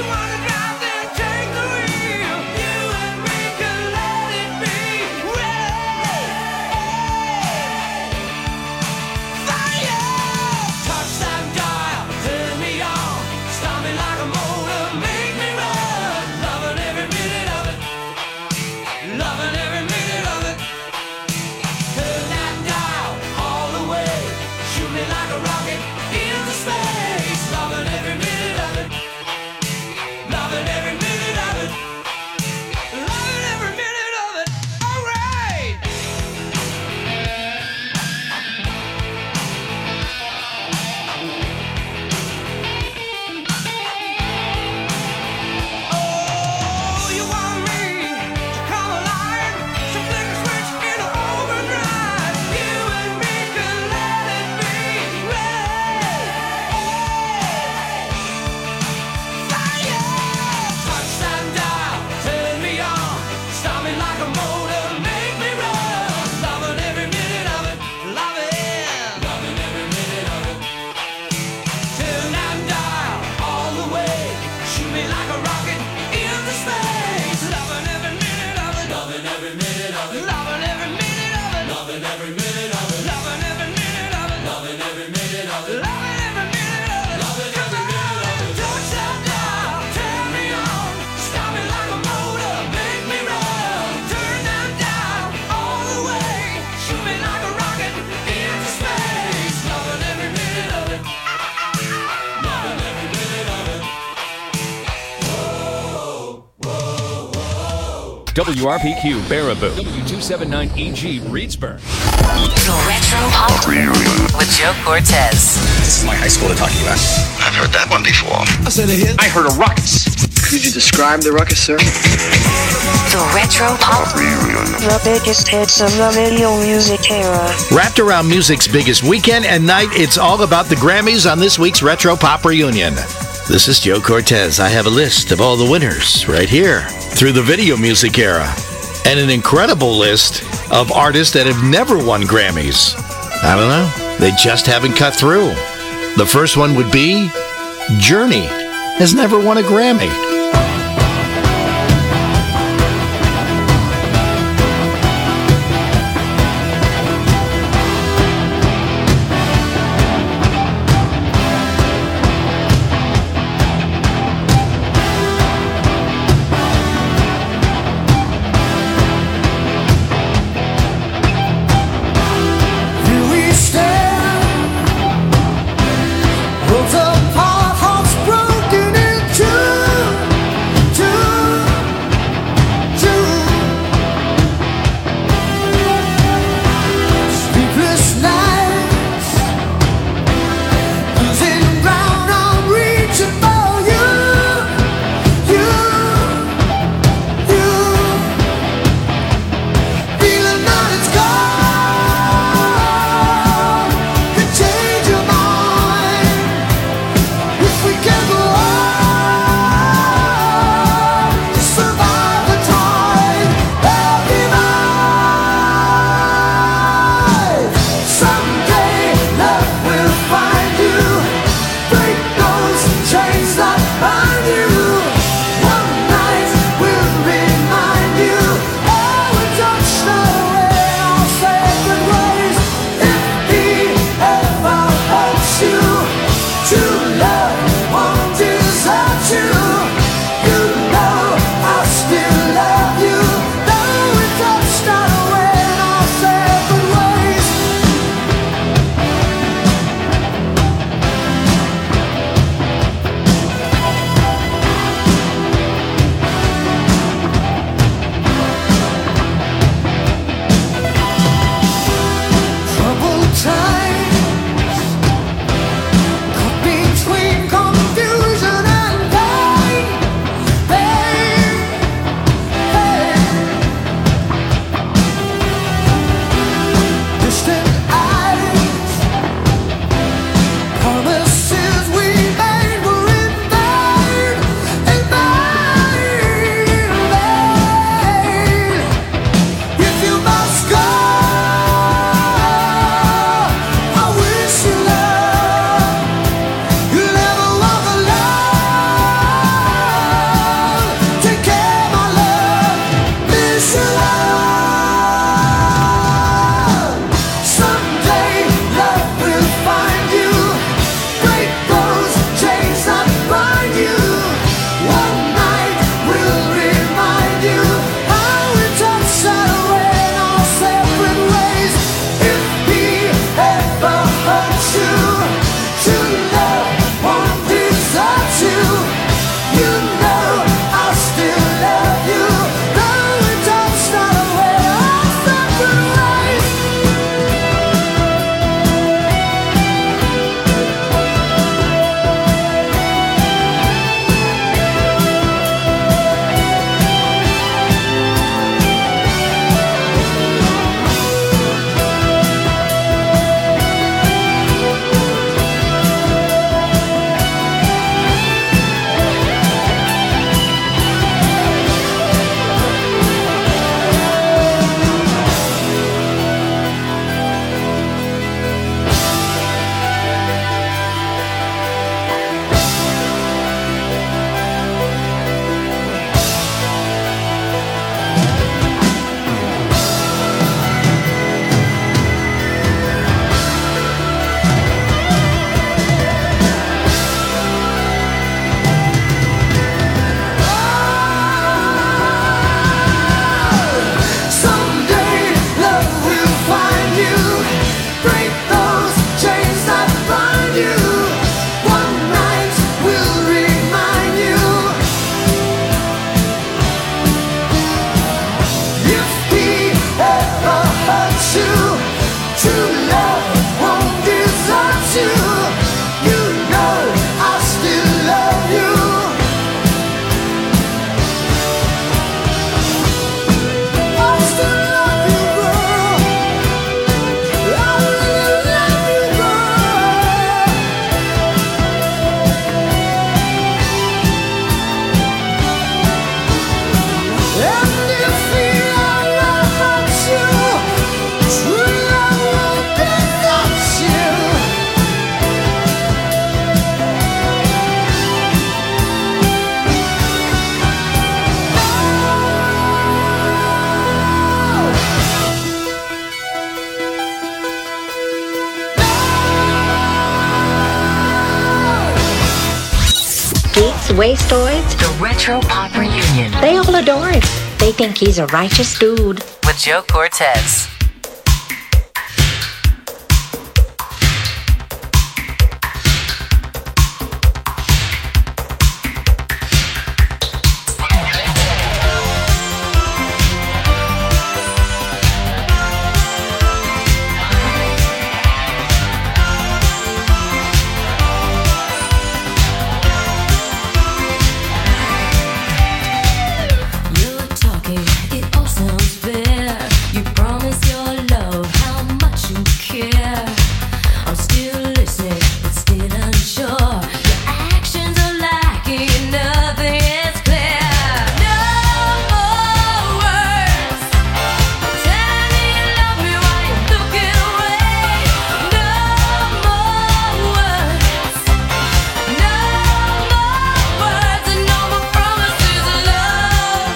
WRPQ Baraboo, W279EG Reedsburg. The Retro Pop Reunion with Joe Cortez. This is my high school they're talking about. I've heard that one before. I said a hit. I heard a ruckus. Could you describe the ruckus, sir? The Retro Pop Reunion. The biggest hits of the video music era. Wrapped around music's biggest weekend and night, it's all about the Grammys on this week's Retro Pop Reunion. This is Joe Cortez. I have a list of all the winners right here through the video music era, and an incredible list of artists that have never won Grammys. I don't know. They just haven't cut through. The first one would be Journey. Has never won a Grammy. Worlds apart, hearts broken in two. wastoids. The Retro Pop Reunion They all adore him. They think he's a righteous dude. with Joe Cortez. You're talking, it all sounds fair. You promise your love, how much you care. I'm still listening, but still unsure. Your actions are lacking, nothing is clear. No more words. Tell me you love me while you're looking away. No more words. No more words and no more promises of love.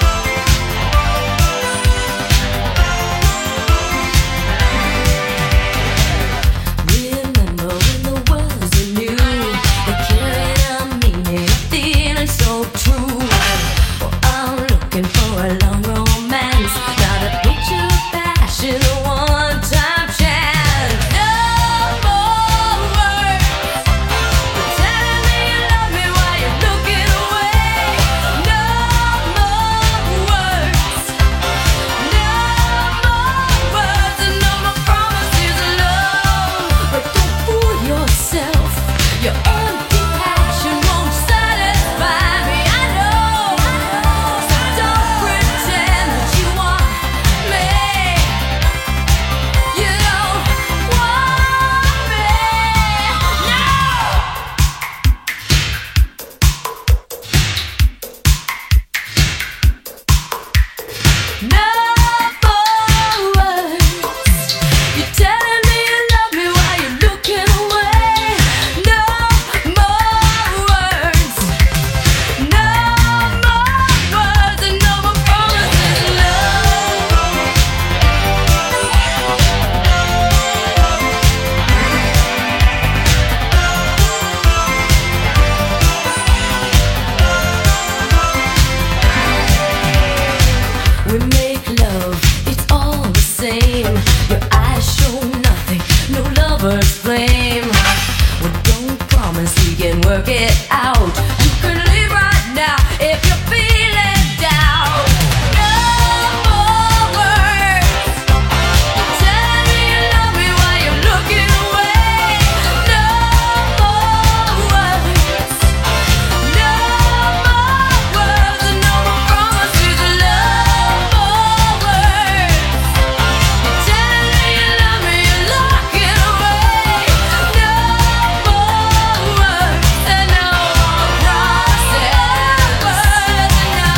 Remember when the words were new, they carried a meaning, a feeling so true. Well, I'm looking for a long romance, not a picture of passion, a one-time chance. No more words. Telling me you love me while you're looking away. No more words. No more words and no more promises of love. But don't fool yourself. Your empty passion won't satisfy me. I know. So don't pretend that you want me. You don't want me. No. No more words. You're telling me you love me while you're looking away. No more words. No more words and no more promises of love. We make love, it's all the same. Your eyes show nothing, no lover's flame. Well, don't promise we can work it out. You can leave right now if you're feeling down. No more words. Tell me you love me while you're looking away. No more words. No more words and no more promises of love. More words. You're telling me you love me, you're locking away. No more words and no more promises. Words and no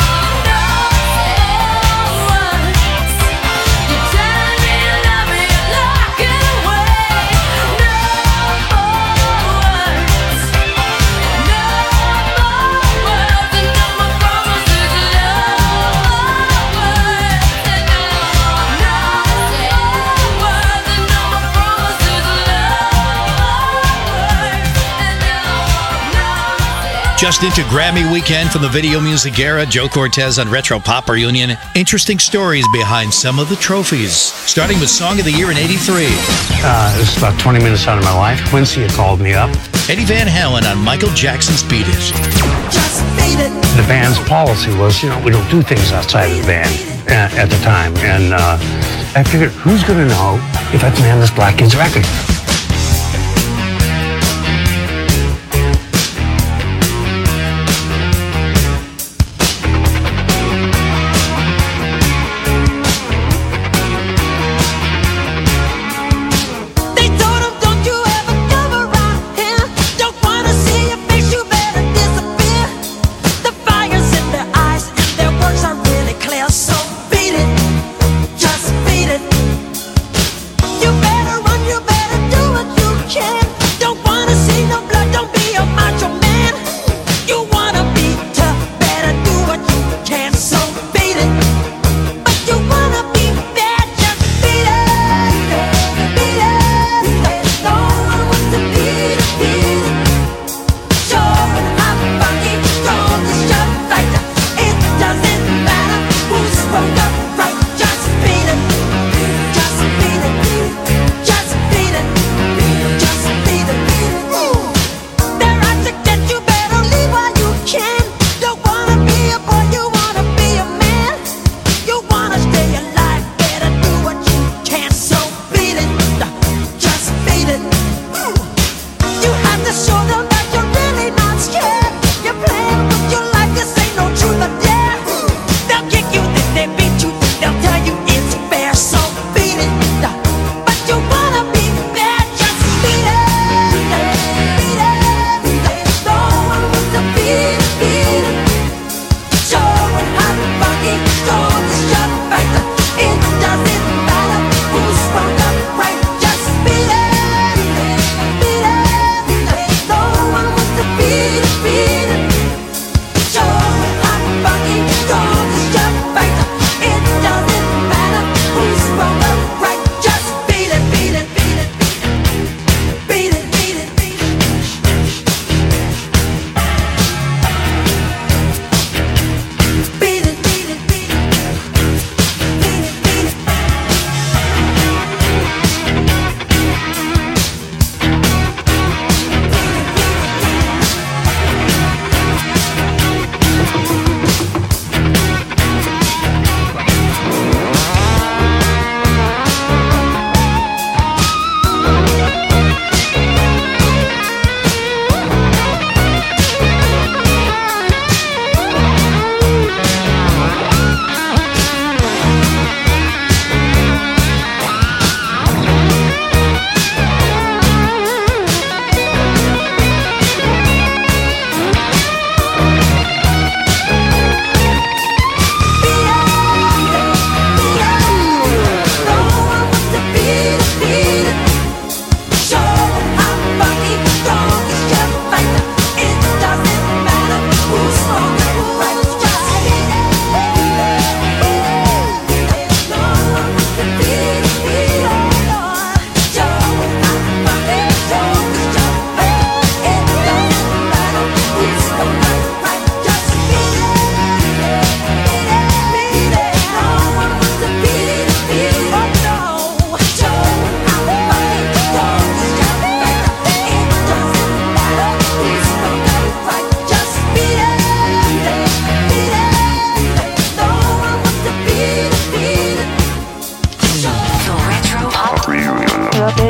more words. You're telling me you love me, you're locking away. No more words. No more words and no more promises of love. Words and no more promises of love. Just into Grammy weekend from the video music era, Joe Cortez on Retro Pop Reunion. Interesting stories behind some of the trophies. Starting with Song of the Year in '83. This is about 20 minutes out of my life. Quincy had called me up. Eddie Van Halen on Michael Jackson's Beat It. The band's policy was, we don't do things outside of the band at the time. And I figured, who's going to know if I play on this Black Kids record? They told him, don't you ever come around here. Don't wanna see your face, you better disappear. The fire's in their eyes and their words are really clear. So beat it, just beat it. You better run, you better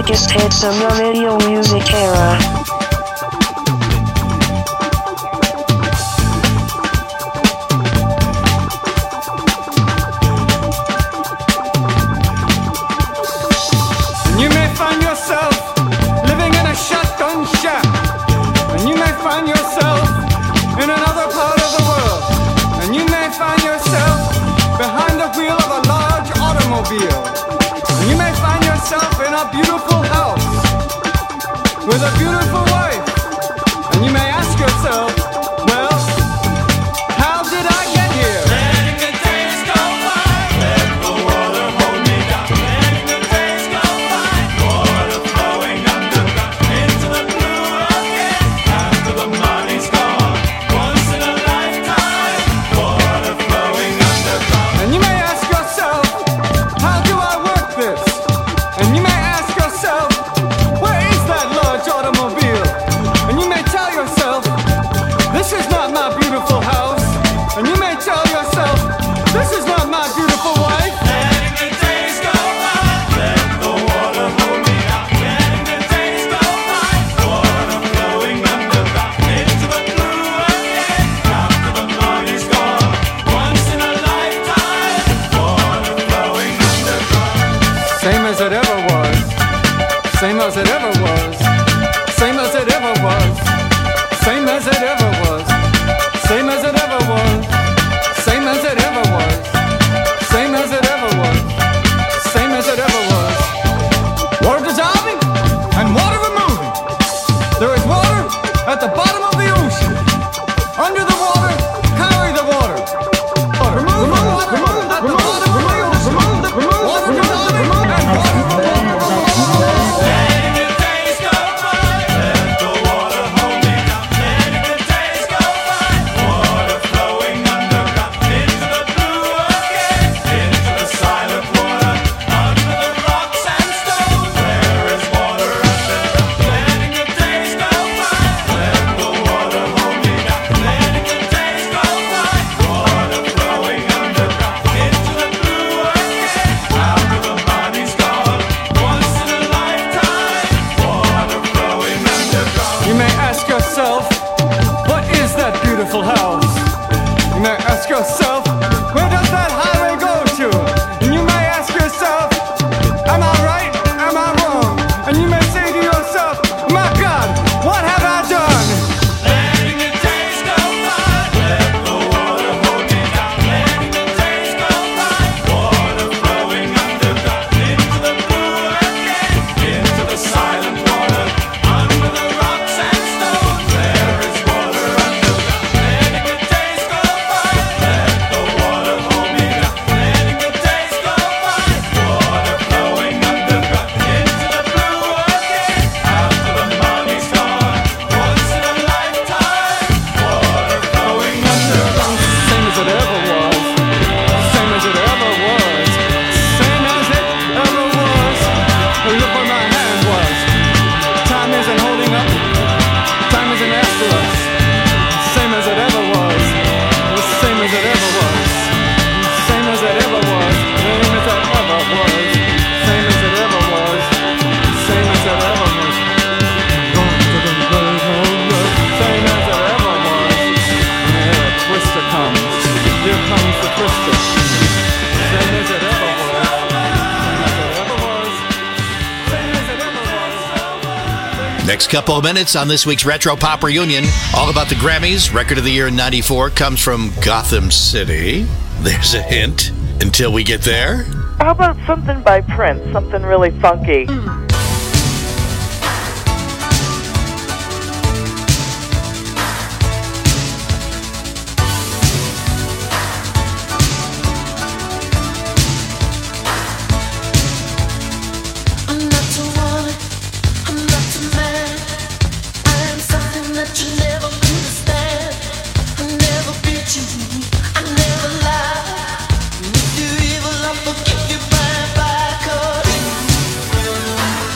darkest hits of the radio music era. You may find yourself living in a shotgun shack, and you may find yourself in another part of the world, and you may find yourself behind the wheel of a large automobile, and you may find yourself in a beautiful house with a beautiful wife, and you may ask yourself, well, how did I get here? Letting the days go by, let the water hold me down. Letting the days go by, water flowing underground into the blue again. After the money's gone, once in a lifetime, water flowing underground. And you may ask yourself, how do I work this? And you may ask yourself, where is that large automobile? And you may tell yourself, this is not my beautiful house. And you may tell yourself, this is not my beautiful wife. Letting the days go by, let the water hold me down. Letting the days go by, water flowing underground into the blue again. After the money's gone, once in a lifetime, water flowing underground. Same as it ever was. Same as it ever was. Same as it ever was. Same as it ever was. Same as it ever was. Same as it ever was. Same as it ever was. Same as it ever was. Water dissolving and water removing. There is water at the bottom of the ocean. Under the water, carry the water. Remove the water at the bottom of the ocean. Water dissolving and water removing. Letting the days go by, let the water hold me down. Letting the days go by, water flowing underground into the blue again, into the silent water, under the rocks and stones. There is water underground. Letting the days go by, let the water hold me down. Letting the days go by, water flowing underground into the blue again. After the money's gone, once in a lifetime, water flowing underground. You may ask yourself, what is that beautiful house? You may ask yourself, where does that highway go to? And you may ask yourself, am I right? Am I wrong? And you may say to yourself, my God, what have I done? Letting the days go by, let the water hold me down. Letting the days go by, water flowing underground into the blue again, into the silent water, under the rocks and stones. There is water underground. Letting the days go by, let the water hold me down. Letting the days go by, water flowing underground into the blue again. After the money's gone, once in a lifetime, water flowing underground. Same as it ever was. Same as it ever was. Same as it ever was. Look where my hand was. Time isn't holding up. Time isn't after us. Same as it ever was. Same as it ever was. Same as it ever was. Same as it ever was. Same as it ever was. Same as it ever was. Same as it ever was. And here a twister comes. Here comes the twister. Same as it ever was. Same as it ever was. Same as it ever was. Next couple of minutes on this week's Retro Pop Reunion, all about the Grammys. Record of the year in 94 comes from Gotham City. There's a hint until we get there. How about something by Prince? Something really funky. I'm not a woman, I'm not a man. I am something that you never understand. I never beat you, I never lie. If you're evil, I'll forgive you by 'cause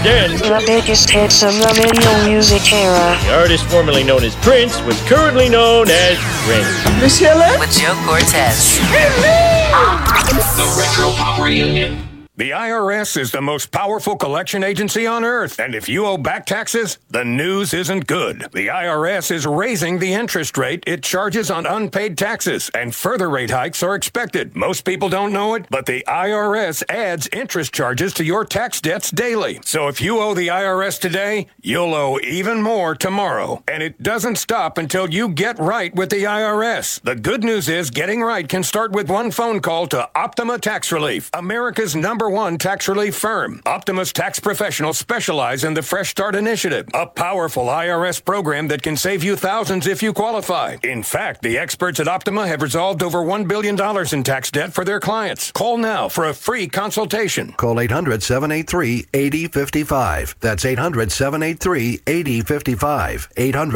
again. The biggest hits of the video music era. The artist formerly known as Prince was currently known as Prince. With Joe Cortez. The Retro Pop Reunion. The IRS is the most powerful collection agency on earth, and if you owe back taxes, the news isn't good. The IRS is raising the interest rate it charges on unpaid taxes, and further rate hikes are expected. Most people don't know it, but the IRS adds interest charges to your tax debts daily. So if you owe the IRS today, you'll owe even more tomorrow. And it doesn't stop until you get right with the IRS. The good news is getting right can start with one phone call to Optima Tax Relief, America's #1 tax relief firm. Optima's tax professionals specialize in the Fresh Start Initiative, a powerful IRS program that can save you thousands if you qualify. In fact, the experts at Optima have resolved over $1 billion in tax debt for their clients. Call now for a free consultation. Call 800-783-8055. That's 800-783-8055.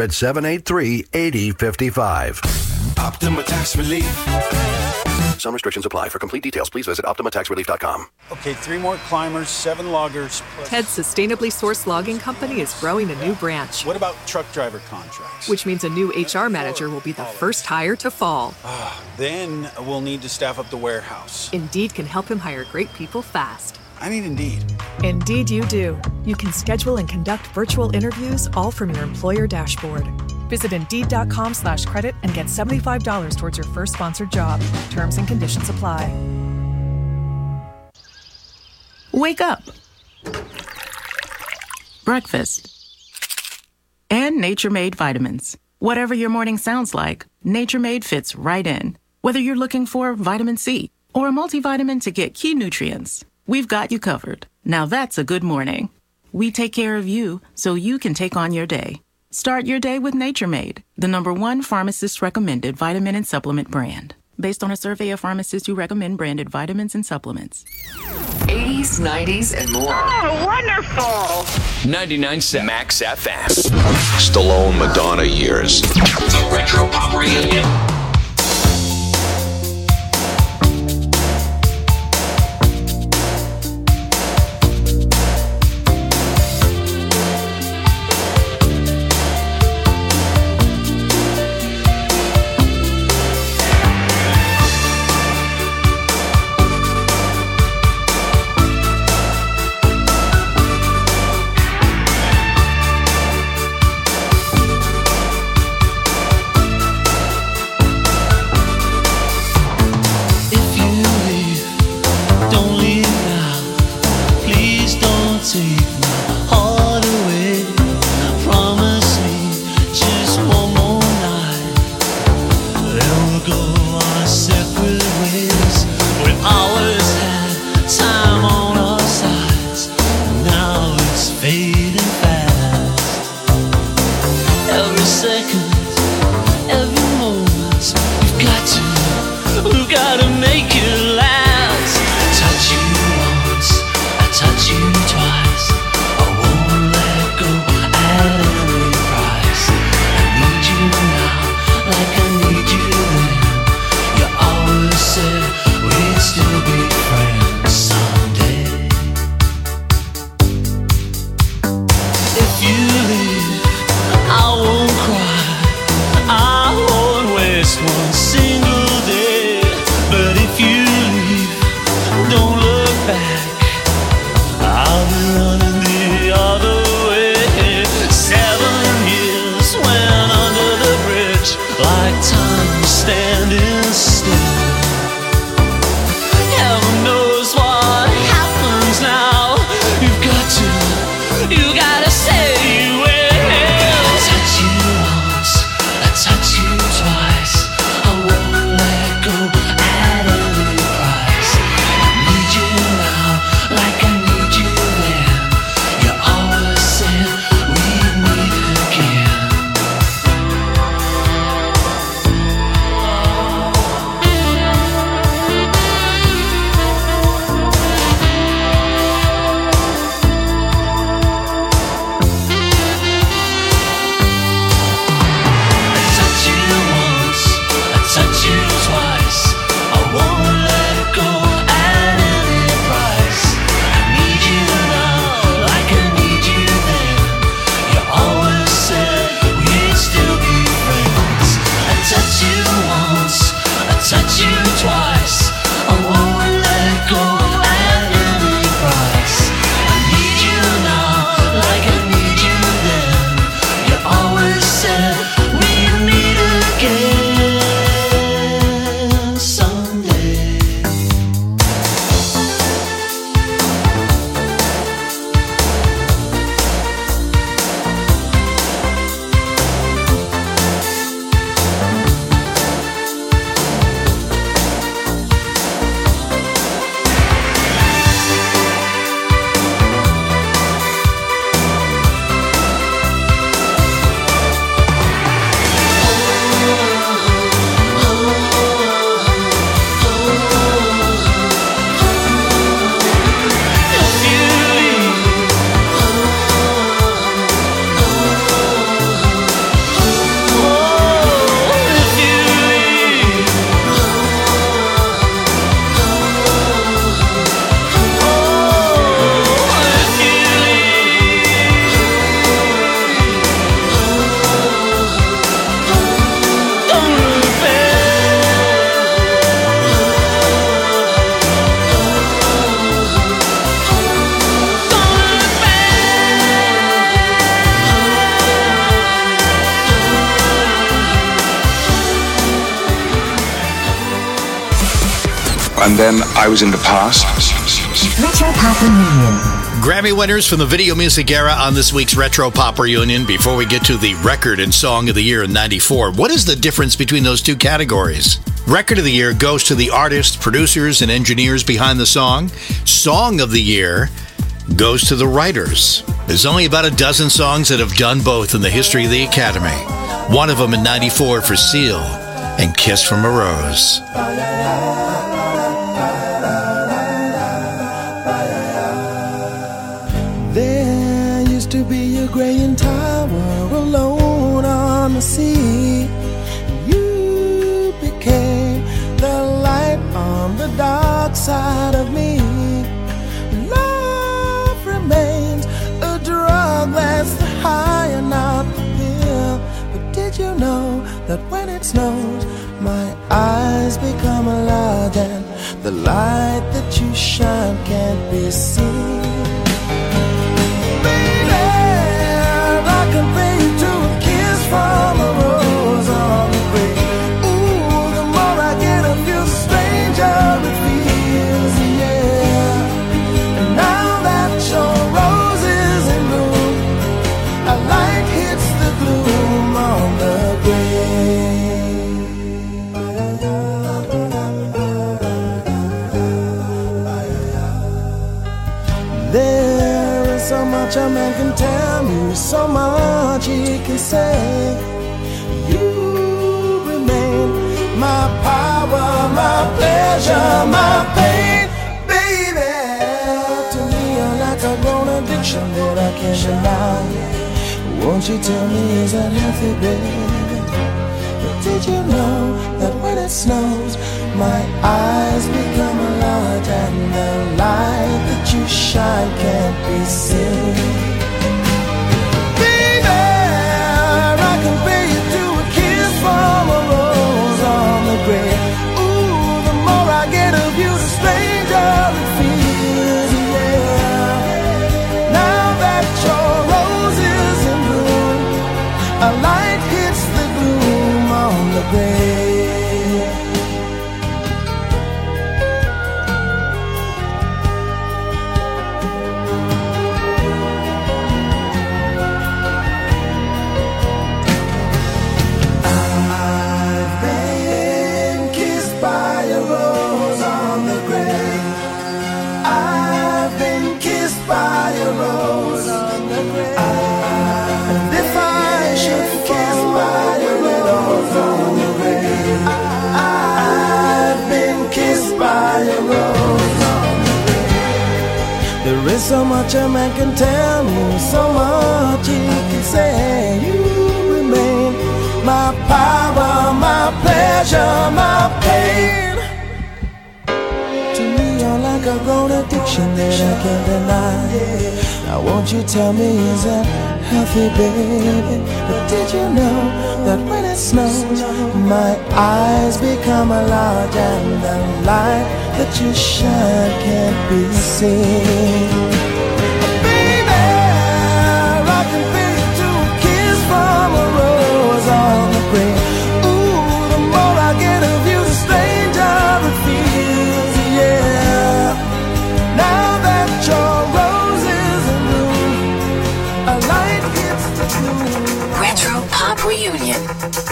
800-783-8055. Optima Tax Relief. Some restrictions apply. For complete details, please visit OptimaTaxRelief.com. Okay, 3 more climbers, 7 loggers. Ted's sustainably sourced logging company is growing a new branch. What about truck driver contracts? Which means a new HR manager will be the first hire to fall. Then we'll need to staff up the warehouse. Indeed can help him hire great people fast. I need Indeed. Indeed you do. You can schedule and conduct virtual interviews all from your employer dashboard. Visit Indeed.com/credit and get $75 towards your first sponsored job. Terms and conditions apply. Wake up. Breakfast. And Nature Made vitamins. Whatever your morning sounds like, Nature Made fits right in. Whether you're looking for vitamin C or a multivitamin to get key nutrients, we've got you covered. Now that's a good morning. We take care of you so you can take on your day. Start your day with Nature Made, the #1 pharmacist-recommended vitamin and supplement brand. Based on a survey of pharmacists who recommend branded vitamins and supplements. 80s, 90s, and more. Oh, wonderful! 99.7 Max FM. Stallone Madonna years. The Retro Pop Reunion. If you leave, I won't cry. I won't and then I was in the past. Retro Pop Reunion. Grammy winners from the video music era on this week's Retro Pop Reunion. Before we get to the record and song of the year in 94, what is the difference between those two categories? Record of the year goes to the artists, producers, and engineers behind the song. Song of the year goes to the writers. There's only about a dozen songs that have done both in the history of the Academy. One of them in 94 for Seal and Kiss from a Rose. There used to be a graying tower alone on the sea. You became the light on the dark side of me. Love remains a drug that's the high and not the pill. But did you know that when it snows, my eyes become alive and the light that you shine can't be seen? I compare you to a kiss from a rose on the grave. Ooh, the more I get of you, the stranger it feels, yeah. And now that your rose is in bloom, a light hits the gloom on the grave. There is so much a man can tell me, so much he can say. You remain my power, my pleasure, my pain, baby. To me you're like a grown addiction that I can't deny. Won't you tell me, is that healthy, baby? But did you know that when it snows, my eyes become a light and the light that you shine can't be seen? Compare you to a kiss from a rose on the grave. Ooh, the more I get of you, the stranger it feels, yeah. Now that your rose is in bloom, a light hits the gloom on the grave. There is so much a man can tell me, so much he can say. You remain my power, my pleasure, my pain. To me you're like a grown addiction that I can't deny. Now won't you tell me, is that healthy, baby? But did you know that when it snows, my eyes become a large and the light that you shine can't be seen? Baby, I can feel you to a kiss from a rose on the grave. Ooh, the more I get of you, the stranger it feels, yeah. Now that your rose is in bloom, a light hits the gloom. Retro Pop Reunion.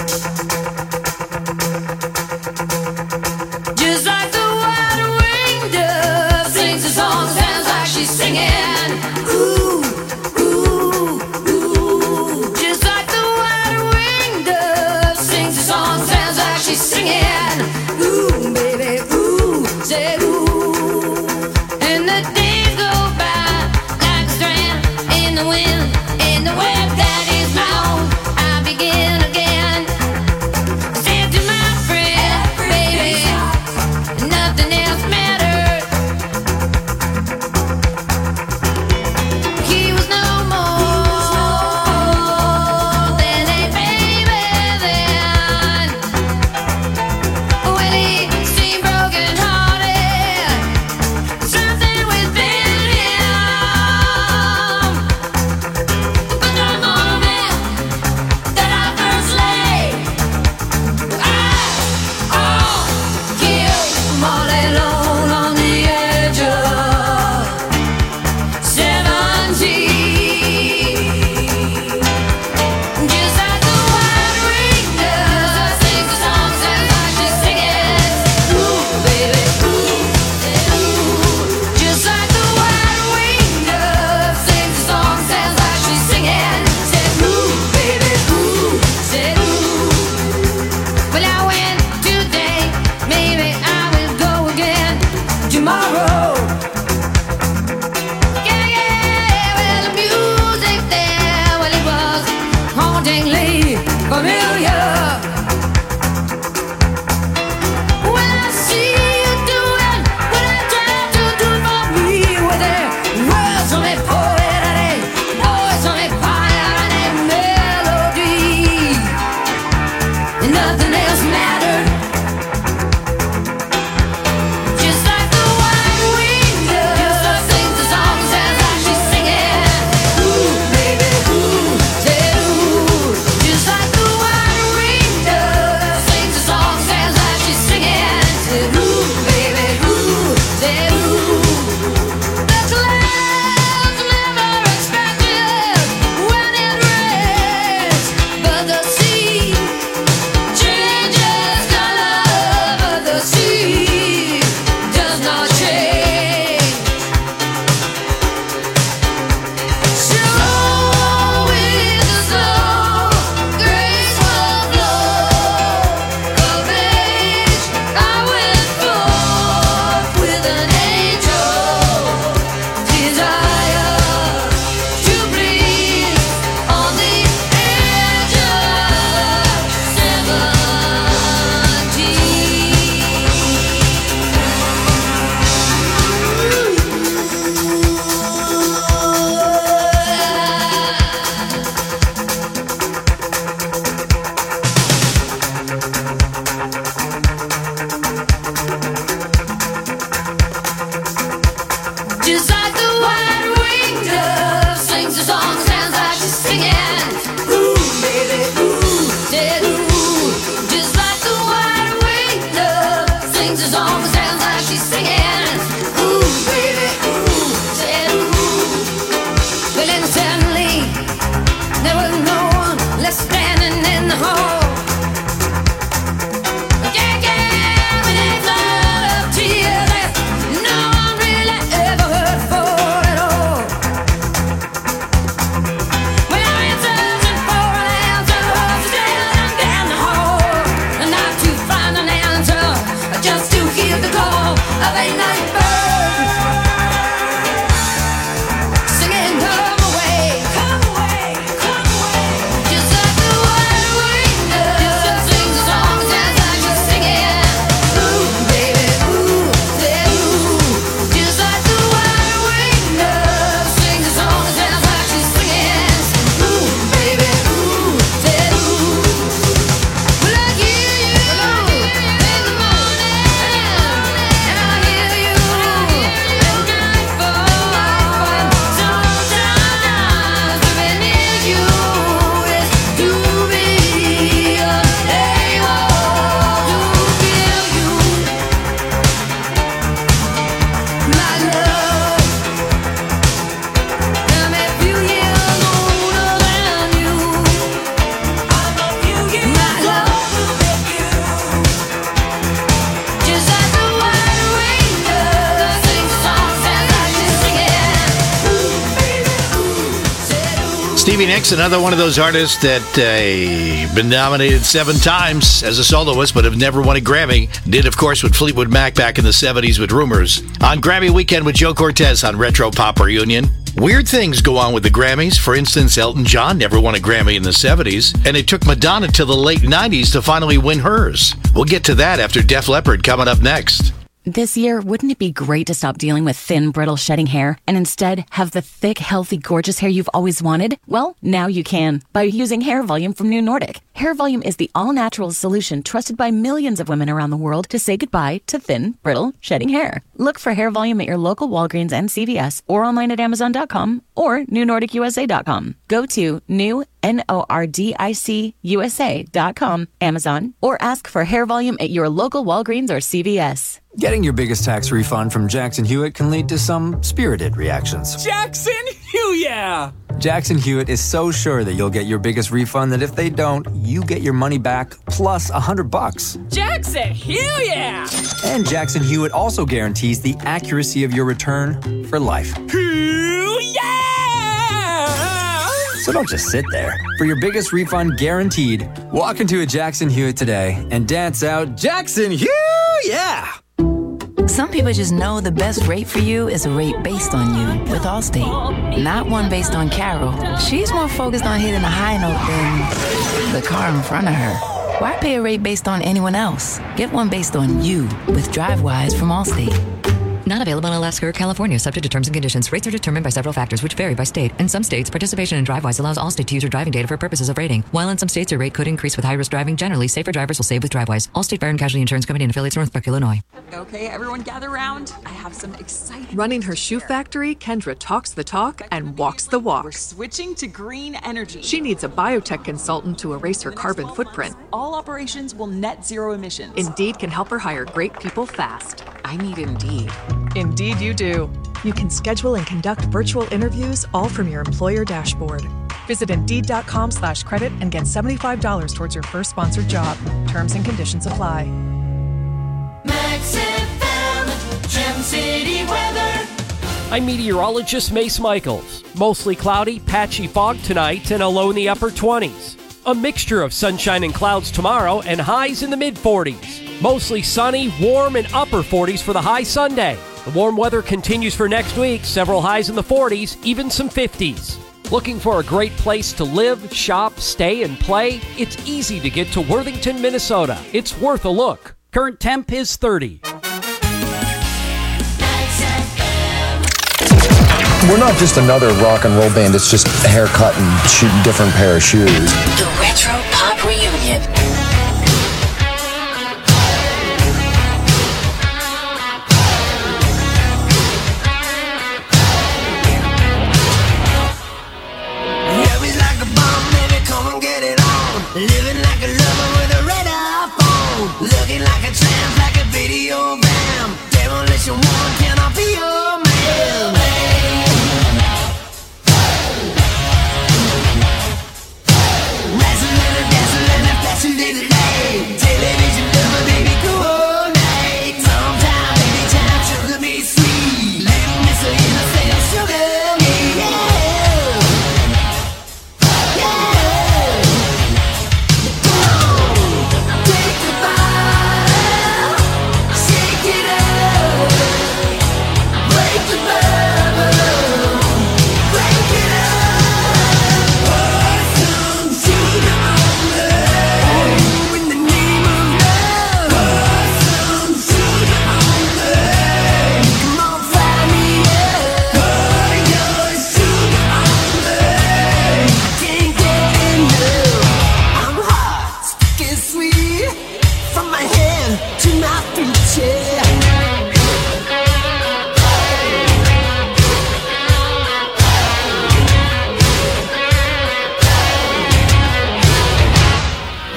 Just like the white-winged dove sings a song, sounds like she's singing. Ooh, ooh, ooh. Just like the white-winged dove sings a song, sounds like she's singing. Ooh, baby, ooh, say ooh. And the days go by like a strand in the wind, in the web that is my own. I begin again. left standing in the hall. Yeah, yeah, and it's flood of tears that no one really ever heard for at all. When I went searching for an answer, standing down the hall, and not to find an answer, just to hear the call of a night bird singing, come away, come away, come away. Just like the wild wind does, sings a song that sounds like she's singing. Ooh, baby, ooh, yeah, ooh. Just like the wild wind does, sings a song that sounds like she's singing. Ooh, baby, ooh, yeah, ooh. Well, I hear you in the morning, and I hear you at nightfall. Sometimes to be near you is to be unable to feel you, my love. I'm a few years older than you. I'm a few years my love. Just like the wild wind does, sings a song, sounds like she's singing. Ooh, baby, ooh, said ooh. Stevie Nicks, another one of those artists that been nominated 7 times as a soloist, but have never won a Grammy. Did, of course, with Fleetwood Mac back in the 70s with Rumors. On Grammy Weekend with Joe Cortez on Retro Pop Reunion. Weird things go on with the Grammys. For instance, Elton John never won a Grammy in the 70s, and it took Madonna till the late 90s to finally win hers. We'll get to that after Def Leppard coming up next. This year, wouldn't it be great to stop dealing with thin, brittle, shedding hair and instead have the thick, healthy, gorgeous hair you've always wanted? Well, now you can by using Hair Volume from New Nordic. Hair Volume is the all-natural solution trusted by millions of women around the world to say goodbye to thin, brittle, shedding hair. Look for Hair Volume at your local Walgreens and CVS or online at Amazon.com or NewNordicUSA.com. Go to NewNordicUSA.com, Amazon, or ask for Hair Volume at your local Walgreens or CVS. Getting your biggest tax refund from Jackson Hewitt can lead to some spirited reactions. Jackson Hewitt! Jackson Hewitt is so sure that you'll get your biggest refund that if they don't, you get your money back plus $100. Jackson Hewitt! And Jackson Hewitt also guarantees the accuracy of your return for life. So don't just sit there. For your biggest refund guaranteed, walk into a Jackson Hewitt today and dance out Jackson Hewitt! Some people just know the best rate for you is a rate based on you with Allstate. Not one based on Carol. She's more focused on hitting a high note than the car in front of her. Why pay a rate based on anyone else? Get one based on you with DriveWise from Allstate. Not available in Alaska or California, subject to terms and conditions. Rates are determined by several factors, which vary by state. In some states, participation in DriveWise allows Allstate to use your driving data for purposes of rating. While in some states, your rate could increase with high-risk driving. Generally, safer drivers will save with DriveWise. Allstate Fire and Casualty Insurance Company and affiliates, Northbrook, Illinois. Okay, everyone gather round. I have some exciting. Running her shoe factory, Kendra talks the talk and walks the walk. We're switching to green energy. She needs a biotech consultant to erase her carbon footprint. All operations will net zero emissions. Indeed can help her hire great people fast. I need Indeed. Indeed you do. You can schedule and conduct virtual interviews all from your employer dashboard. Visit Indeed.com/credit and get $75 towards your first sponsored job. Terms and conditions apply. Max FM, Gem City weather. I'm meteorologist Mace Michaels. Mostly cloudy, patchy fog tonight and a low in the upper 20s. A mixture of sunshine and clouds tomorrow and highs in the mid-40s. Mostly sunny, warm, and upper 40s for the high Sunday. The warm weather continues for next week, several highs in the 40s, even some 50s. Looking for a great place to live, shop, stay, and play? It's easy to get to Worthington, Minnesota. It's worth a look. Current temp is 30. We're not just another rock and roll band, it's just a haircut and shooting different pair of shoes. The Retro Pop Reunion. Living like a lover with a red iPhone. Looking like a tramp, like a video bam. Demolition one, can I be your man? Rising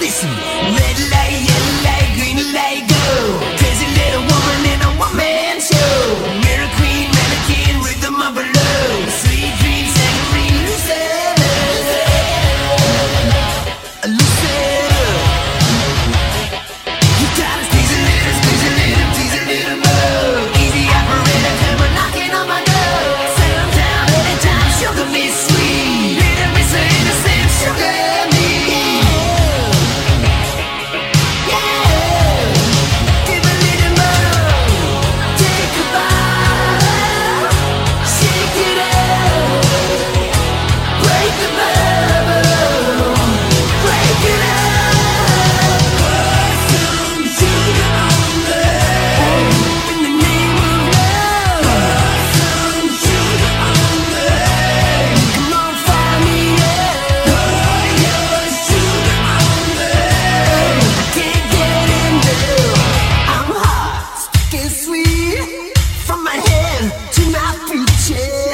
listen. Red light, yellow light, green light, go. Crazy little woman in a one-man show. Mirror queen, mannequin, rhythm of a love. Sweet dreams, saccharine, lucid. Lucid. You gotta squeeze a little, tease a little more. Easy operator, come knocking on my door. Settle down anytime, sugar me sweet. Little bit so innocent, sugar me. Give a little more, take a bite, shake it up, break the bubble, break it up. Put some sugar on me, in the name of love. Put some sugar on me, come on, find me up. Put your sugar on me, I can't get enough. I'm hot, sticky sweet, from my head to my feet, yeah.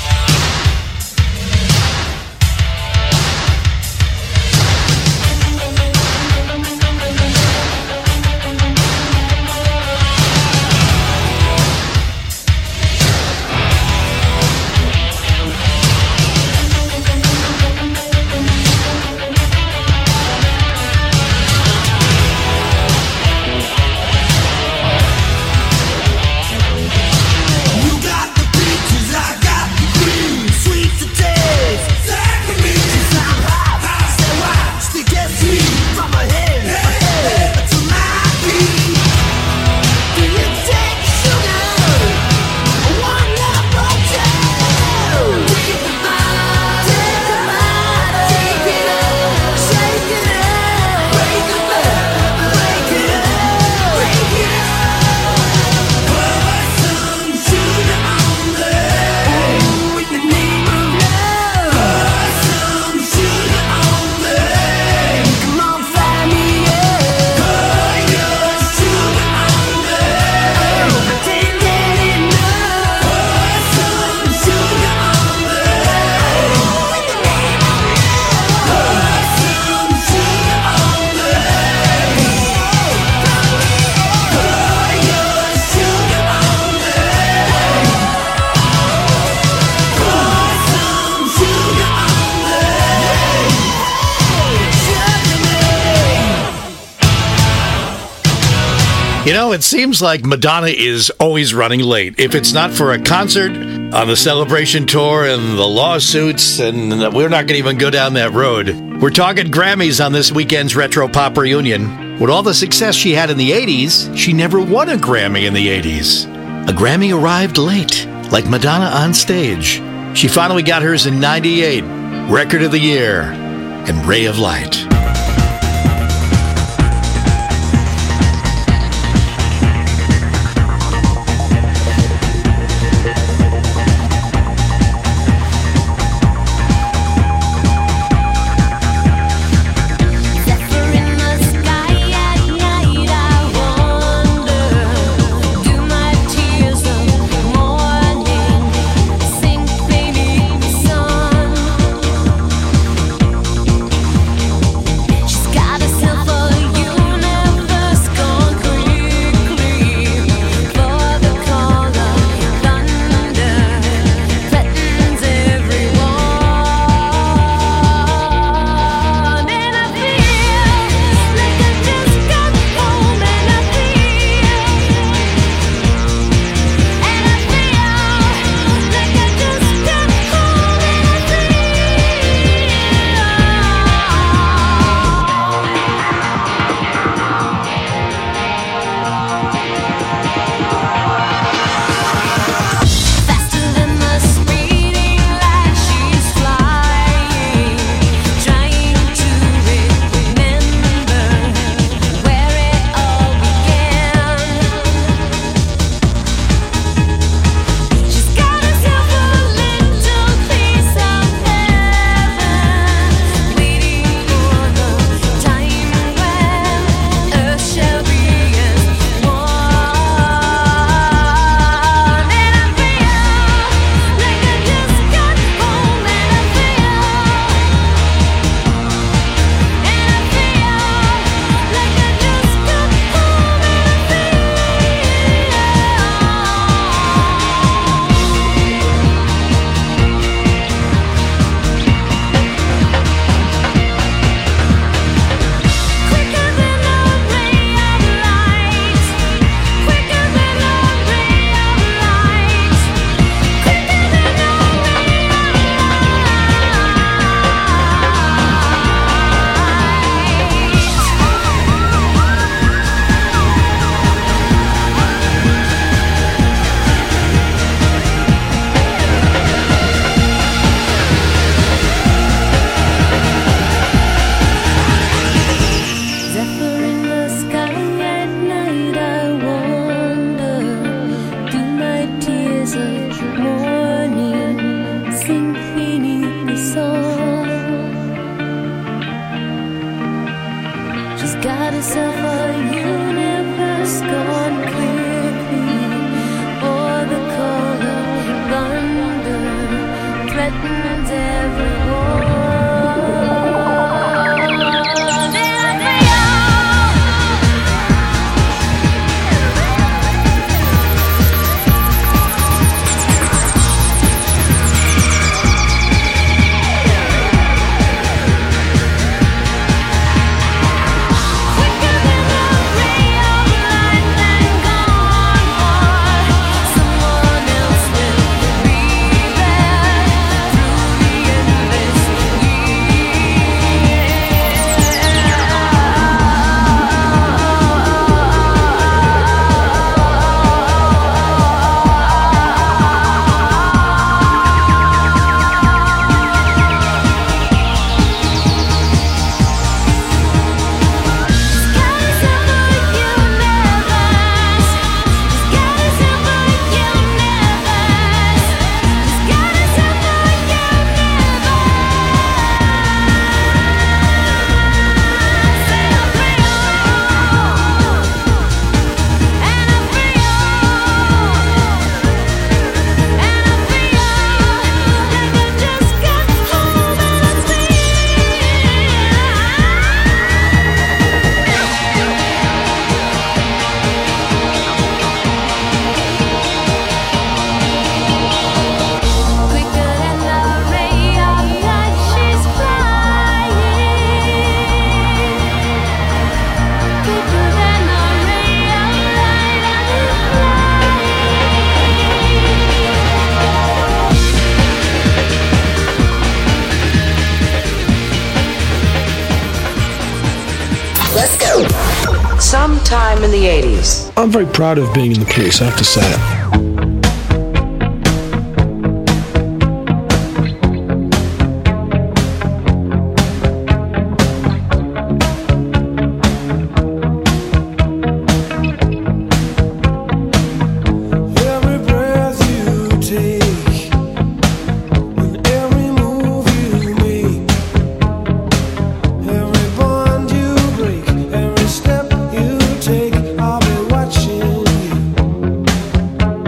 You got the peaches, I got the cream. Sweet to taste, saccharin. I'm hot, so hot, sticky sweet, from my head to my feet. Do you take sugar? One love or two? Take a bite, take it up, shake it up, break it up, break it up, break it up. Put some sugar on me, in the name of love. Put some sugar on me, come on, fly me up. Put your sugar on me, I can't get enough. Put some sugar on me, in the name of love. Put some sugar on me, put your sugar on me. Put some sugar on me. You know, it seems like Madonna is always running late. If it's not for a concert on the Celebration Tour and the lawsuits, and we're not going to even go down that road. We're talking Grammys on this weekend's Retro Pop Reunion. With all the success she had in the 80s, she never won a Grammy in the 80s. A Grammy arrived late, like Madonna on stage. She finally got hers in 98, Record of the Year, and Ray of Light. Zephyr in the sky at night, I wonder, do my tears of morning sink beneath the sun? She's got herself a universe gone quickly. For the call of thunder threatens everyone. Sometime in the 80s. I'm very proud of being in the Police, I have to say it. Step you take, I'll be watching you.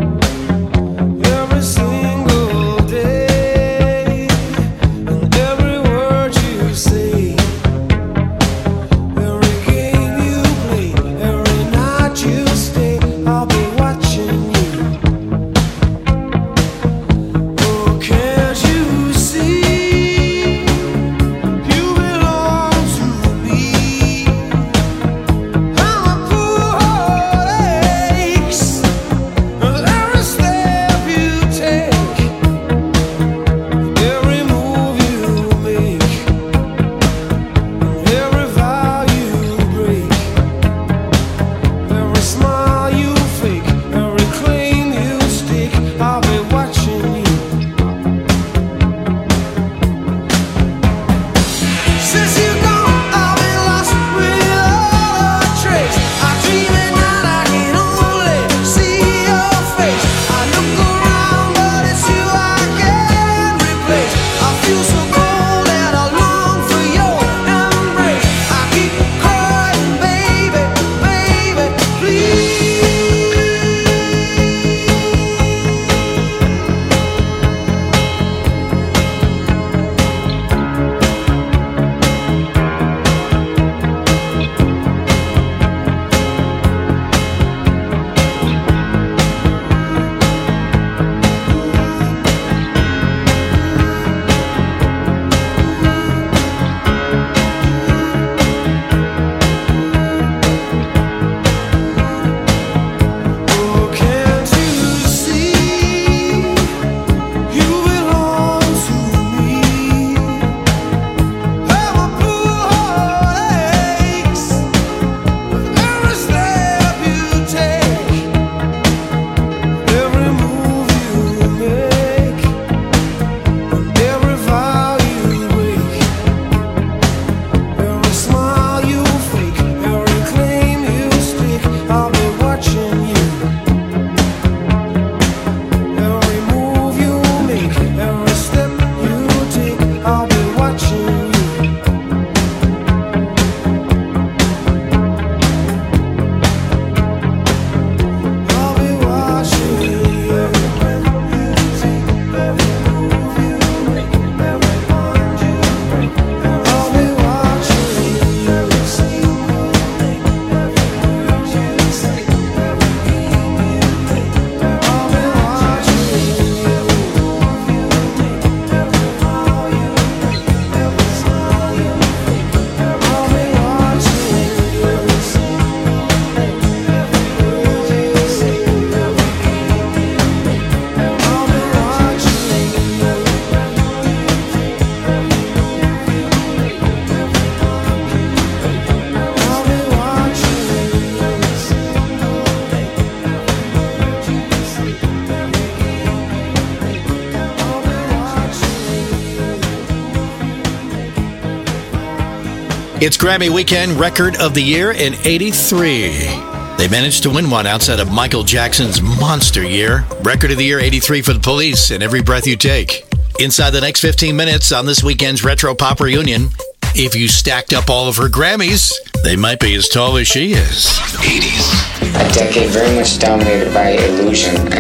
It's Grammy Weekend Record of the Year in 83. They managed to win one outside of Michael Jackson's Monster Year. Record of the Year 83 for the Police and Every Breath You Take. Inside the next 15 minutes on this weekend's Retro Pop Reunion, if you stacked up all of her Grammys, they might be as tall as she is. 80s. A decade very much dominated by illusion and